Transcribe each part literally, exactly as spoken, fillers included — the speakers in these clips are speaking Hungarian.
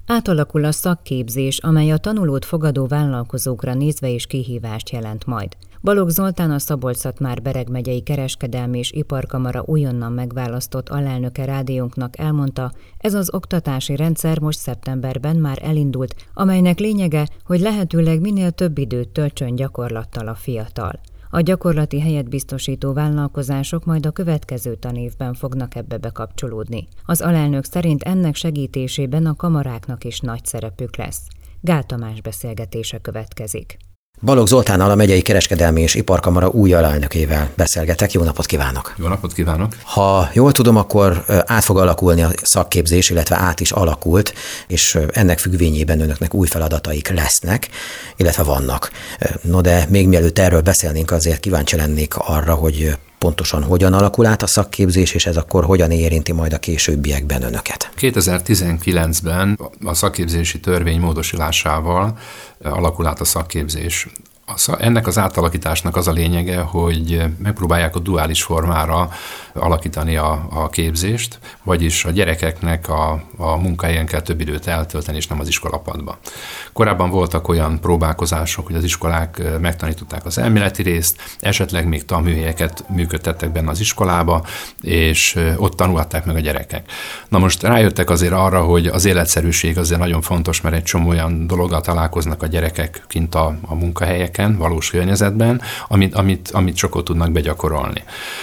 Átalakul a szakképzés, amely a tanulót fogadó vállalkozókra nézve is kihívást jelent majd. Balogh Zoltán, a Szabolcs-Szatmár-Bereg megyei Kereskedelmi és Iparkamara újonnan megválasztott alelnöke rádiónknak elmondta, ez az oktatási rendszer most szeptemberben már elindult, amelynek lényege, hogy lehetőleg minél több időt töltsön gyakorlattal a fiatal. A gyakorlati helyet biztosító vállalkozások majd a következő tanévben fognak ebbe bekapcsolódni. Az alelnök szerint ennek segítésében a kamaráknak is nagy szerepük lesz. Gál Tamás beszélgetése következik. Balogh Zoltánnal, a megyei Kereskedelmi és Iparkamara új alelnökével beszélgetek. Jó napot kívánok! Jó napot kívánok! Ha jól tudom, akkor át fog alakulni a szakképzés, illetve át is alakult, és ennek függvényében önöknek új feladataik lesznek, illetve vannak. No de még mielőtt erről beszélnénk, azért kíváncsi lennék arra, hogy pontosan hogyan alakul át a szakképzés, és ez akkor hogyan érinti majd a későbbiekben önöket? kétezer-tizenkilencben a szakképzési törvény módosulásával alakul át a szakképzés. Ennek az átalakításnak az a lényege, hogy megpróbálják a duális formára alakítani a, a képzést, vagyis a gyerekeknek a, a munkahelyen kell több időt eltölteni, és nem az iskolapadba. Korábban voltak olyan próbálkozások, hogy az iskolák megtanították az elméleti részt, esetleg még tanműhelyeket működtettek benne az iskolába, és ott tanulhatták meg a gyerekek. Na most rájöttek azért arra, hogy az életszerűség azért nagyon fontos, mert egy csomó olyan dologgal találkoznak a gyerekek kint a, a munkahelyeken, valós környezetben, amit, amit, amit csak ott tudnak begyakorolni.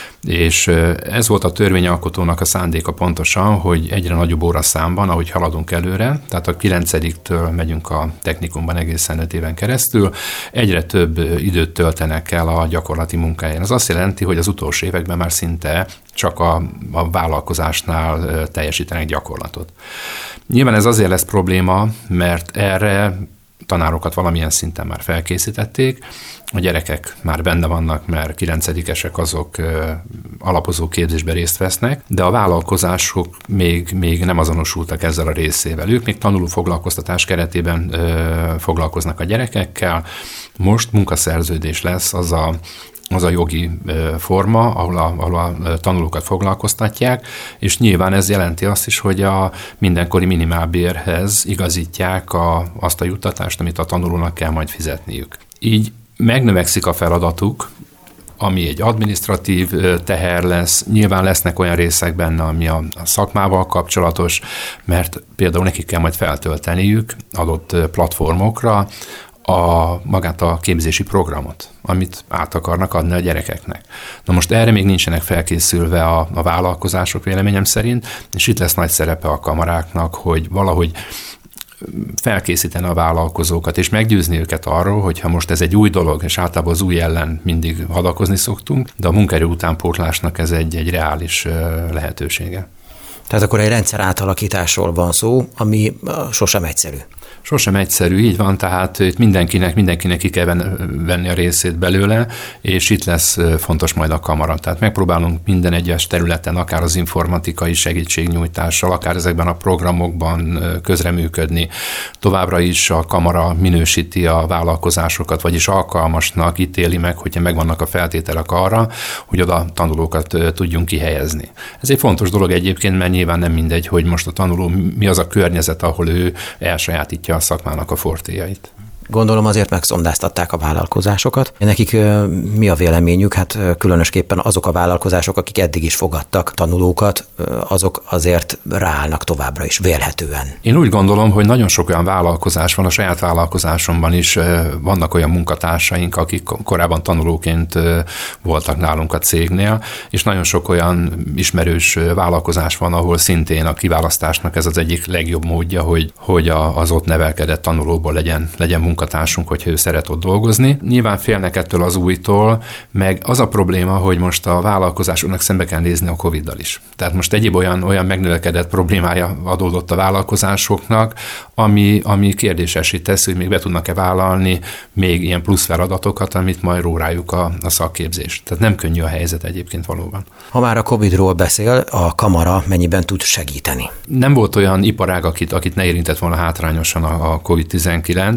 És ez volt a törvényalkotónak a szándéka pontosan, hogy egyre nagyobb óraszámban, ahogy haladunk előre, tehát a kilencediktől megyünk a technikumban egészen öt éven keresztül, egyre több időt töltenek el a gyakorlati munkáján. Ez azt jelenti, hogy az utolsó években már szinte csak a, a vállalkozásnál teljesítenek gyakorlatot. Nyilván ez azért lesz probléma, mert erre tanárokat valamilyen szinten már felkészítették, a gyerekek már benne vannak, mert kilencedikesek azok ö, alapozó képzésben részt vesznek, de a vállalkozások még, még nem azonosultak ezzel a részével. Ők még tanuló foglalkoztatás keretében ö, foglalkoznak a gyerekekkel. Most munkaszerződés lesz az a az a jogi forma, ahol a, ahol a tanulókat foglalkoztatják, és nyilván ez jelenti azt is, hogy a mindenkori minimálbérhez igazítják a, azt a juttatást, amit a tanulónak kell majd fizetniük. Így megnövekszik a feladatuk, ami egy adminisztratív teher lesz, nyilván lesznek olyan részek benne, ami a, a szakmával kapcsolatos, mert például nekik kell majd feltölteniük adott platformokra a, magát a képzési programot, amit át akarnak adni a gyerekeknek. Na most erre még nincsenek felkészülve a, a vállalkozások véleményem szerint, és itt lesz nagy szerepe a kamaráknak, hogy valahogy felkészíteni a vállalkozókat, és meggyőzni őket arról, hogy ha most ez egy új dolog, és általában az új ellen mindig hadakozni szoktunk, de a munkaerő utánpótlásnak ez egy, egy reális lehetősége. Tehát akkor egy rendszer átalakításról van szó, ami sosem egyszerű. Sosem egyszerű, így van, tehát itt mindenkinek, mindenkinek ki kell venni a részét belőle, és itt lesz fontos majd a kamara. Tehát megpróbálunk minden egyes területen, akár az informatikai segítségnyújtással, akár ezekben a programokban közreműködni. Továbbra is a kamara minősíti a vállalkozásokat, vagyis alkalmasnak ítéli meg, hogyha megvannak a feltételek arra, hogy oda tanulókat tudjunk kihelyezni. Ez egy fontos dolog egyébként, mert nyilván nem mindegy, hogy most a tanuló mi az a környezet, ahol ő elsajátítja a szakmának a fortéjait. Gondolom azért megszondáztatták a vállalkozásokat. Nekik mi a véleményük? Hát különösképpen azok a vállalkozások, akik eddig is fogadtak tanulókat, azok azért ráállnak továbbra is, vélhetően. Én úgy gondolom, hogy nagyon sok olyan vállalkozás van, a saját vállalkozásomban is vannak olyan munkatársaink, akik korábban tanulóként voltak nálunk a cégnél, és nagyon sok olyan ismerős vállalkozás van, ahol szintén a kiválasztásnak ez az egyik legjobb módja, hogy, hogy az ott nevelkedett tanulóból legyen, legyen munka munkatársunk, hogyha ő szeret ott dolgozni. Nyilván félnek ettől az újtól, meg az a probléma, hogy most a vállalkozásoknak szembe kell nézni a Coviddal is. Tehát most egyéb olyan, olyan megnövekedett problémája adódott a vállalkozásoknak, ami, ami kérdésessé teszi, hogy még be tudnak-e vállalni még ilyen plusz feladatokat, amit majd ró rájuk a, a szakképzés. Tehát nem könnyű a helyzet egyébként valóban. Ha már a Covidról beszél, a kamara mennyiben tud segíteni? Nem volt olyan iparág, akit, akit ne érintett volna hátrányosan a, a kovid tizenkilenc.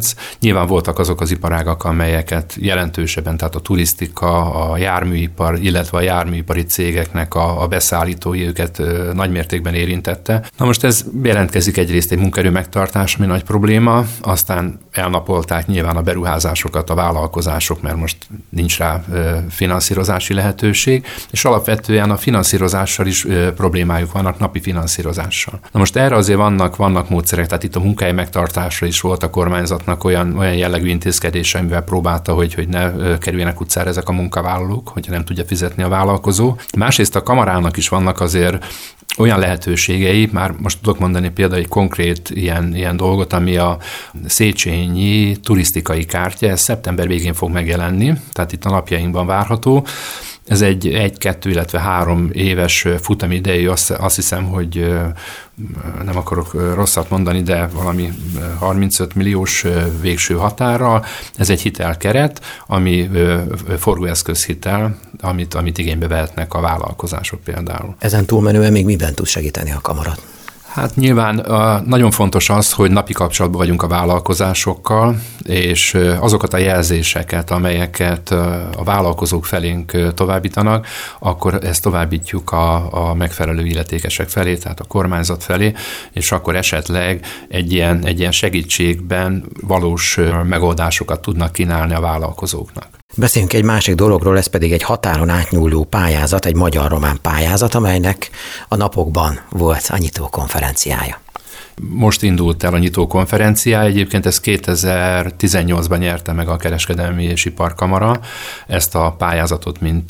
Nyilván voltak azok az iparágak, amelyeket jelentősebben, tehát a turisztika, a járműipar, illetve a járműipari cégeknek a, a beszállítói őket nagymértékben érintette. Na most ez jelentkezik egyrészt egy munkaerő megtartás, ami nagy probléma, aztán elnapolták nyilván a beruházásokat a vállalkozások, mert most nincs rá finanszírozási lehetőség, és alapvetően a finanszírozással is problémájuk vannak, napi finanszírozással. Na most erre azért vannak, vannak módszerek, tehát itt a munkahely megtartásra is volt a kormányzatnak olyan, olyan jellegű intézkedése, amivel próbálta, hogy, hogy ne kerüljenek utcára ezek a munkavállalók, hogyha nem tudja fizetni a vállalkozó. Másrészt a kamarának is vannak azért olyan lehetőségei, már most tudok mondani például egy konkrét ilyen, ilyen dolgot, ami a Széchenyi turisztikai kártya, ez szeptember végén fog megjelenni, tehát itt a napjainkban várható. Ez egy egy-kettő, illetve három éves futamidejű, azt, azt hiszem, hogy nem akarok rosszat mondani, de valami harmincöt milliós végső határral. Ez egy hitelkeret, ami forgóeszközhitel, amit, amit igénybe vehetnek a vállalkozások például. Ezen túlmenően még miben tud segíteni a kamara? Hát nyilván nagyon fontos az, hogy napi kapcsolatban vagyunk a vállalkozásokkal, és azokat a jelzéseket, amelyeket a vállalkozók felénk továbbítanak, akkor ezt továbbítjuk a, a megfelelő illetékesek felé, tehát a kormányzat felé, és akkor esetleg egy ilyen, egy ilyen segítségben valós megoldásokat tudnak kínálni a vállalkozóknak. Beszéljünk egy másik dologról, ez pedig egy határon átnyúló pályázat, egy magyar-román pályázat, amelynek a napokban volt a nyitókonferenciája. Most indult el a nyitókonferenciája, egyébként ez kétezer-tizennyolcban nyerte meg a Kereskedelmi és Iparkamara ezt a pályázatot, mint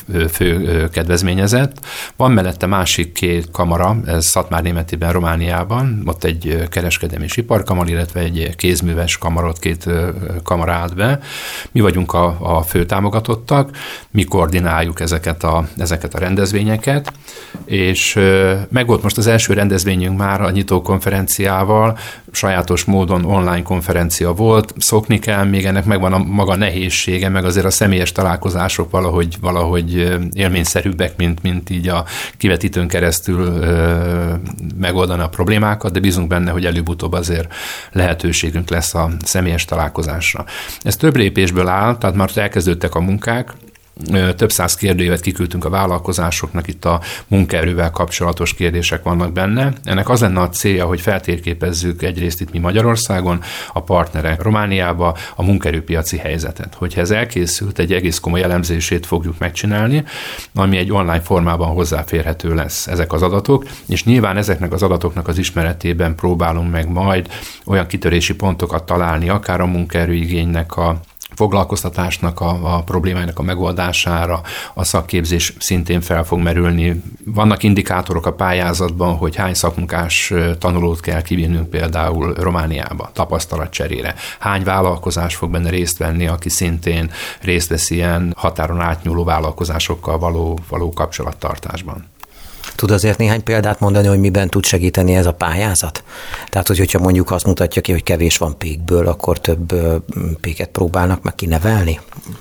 fő kedvezményezett. Van mellette másik két kamara, ez Szatmárnémetiben, Romániában, ott egy Kereskedelmi és Iparkamara, illetve egy kézműves kamarot, két kamara állt be. Mi vagyunk a, a fő támogatottak, mi koordináljuk ezeket a, ezeket a rendezvényeket, és megvolt most az első rendezvényünk már a nyitókonferenciával, sajátos módon online konferencia volt, szokni kell, még ennek megvan a maga nehézsége, meg azért a személyes találkozások valahogy, valahogy élményszerűbbek, mint, mint így a kivetítőn keresztül ö, megoldani a problémákat, de bízunk benne, hogy előbb-utóbb azért lehetőségünk lesz a személyes találkozásra. Ez több lépésből áll, tehát már elkezdődtek a munkák, több száz kérdőívet kiküldtünk a vállalkozásoknak, itt a munkaerővel kapcsolatos kérdések vannak benne. Ennek az lenne a célja, hogy feltérképezzük egyrészt itt mi Magyarországon, a partnerek Romániába a munkaerőpiaci helyzetet. Hogyha ez elkészült, egy egész komoly elemzését fogjuk megcsinálni, ami egy online formában hozzáférhető lesz ezek az adatok, és nyilván ezeknek az adatoknak az ismeretében próbálunk meg majd olyan kitörési pontokat találni, akár a munkaerőigénynek a foglalkoztatásnak a, a problémáinak a megoldására, a szakképzés szintén fel fog merülni. Vannak indikátorok a pályázatban, hogy hány szakmunkás tanulót kell kivinnünk például Romániába tapasztalatcserére. Hány vállalkozás fog benne részt venni, aki szintén részt vesz ilyen határon átnyúló vállalkozásokkal való, való kapcsolattartásban. Tud azért néhány példát mondani, hogy miben tud segíteni ez a pályázat? Tehát, hogy, hogyha mondjuk azt mutatja ki, hogy kevés van pékből, akkor több péket próbálnak meg kinevelni?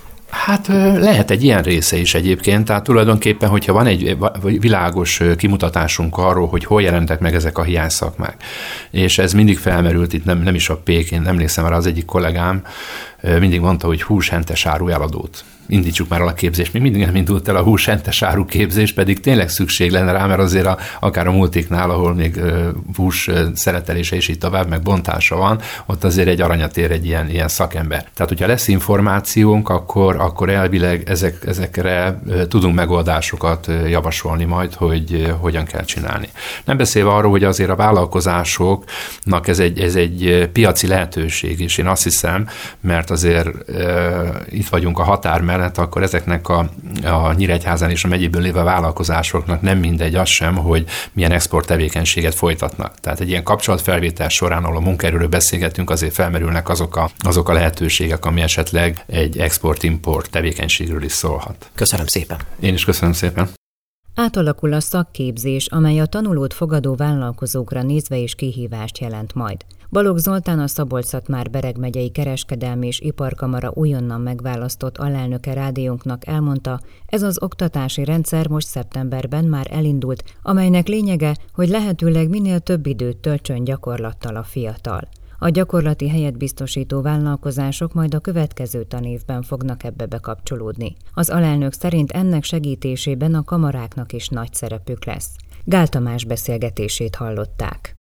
Hát lehet egy ilyen része is egyébként, tehát tulajdonképpen, hogyha van egy világos kimutatásunk arról, hogy hol jelentek meg ezek a hiányszakmák, és ez mindig felmerült, itt nem, nem is a pék, én emlékszem arra, az egyik kollégám mindig mondta, hogy húshentes áru eladót. Indítsuk már el a képzést. Még mindig nem indult el a húshentes áru képzés, pedig tényleg szükség lenne rá, mert azért a, akár a multiknál, ahol még hús szeretelése és így tovább, meg bontása van, ott azért egy aranyat ér egy ilyen, ilyen szakember. Tehát, hogyha lesz információnk, akkor, akkor elvileg ezek, ezekre tudunk megoldásokat javasolni majd, hogy hogyan kell csinálni. Nem beszélve arról, hogy azért a vállalkozásoknak ez egy, ez egy piaci lehetőség, és én azt hiszem, mert azért e, itt vagyunk a határ mellett, akkor ezeknek a, a Nyíregyházán és a megyéből lévő vállalkozásoknak nem mindegy az sem, hogy milyen export tevékenységet folytatnak. Tehát egy ilyen kapcsolatfelvétel során, ahol a munkaerőről beszélgetünk, azért felmerülnek azok a, azok a lehetőségek, ami esetleg egy export-import tevékenységről is szólhat. Köszönöm szépen. Én is köszönöm szépen. Átalakul a szakképzés, amely a tanulót fogadó vállalkozókra nézve is kihívást jelent majd. Balogh Zoltán, a Szabolcs-Szatmár-Bereg megyei Kereskedelmi és Iparkamara újonnan megválasztott alelnöke rádiónknak elmondta, ez az oktatási rendszer most szeptemberben már elindult, amelynek lényege, hogy lehetőleg minél több időt töltsön gyakorlattal a fiatal. A gyakorlati helyet biztosító vállalkozások majd a következő tanévben fognak ebbe bekapcsolódni. Az alelnök szerint ennek segítésében a kamaráknak is nagy szerepük lesz. Gál Tamás beszélgetését hallották.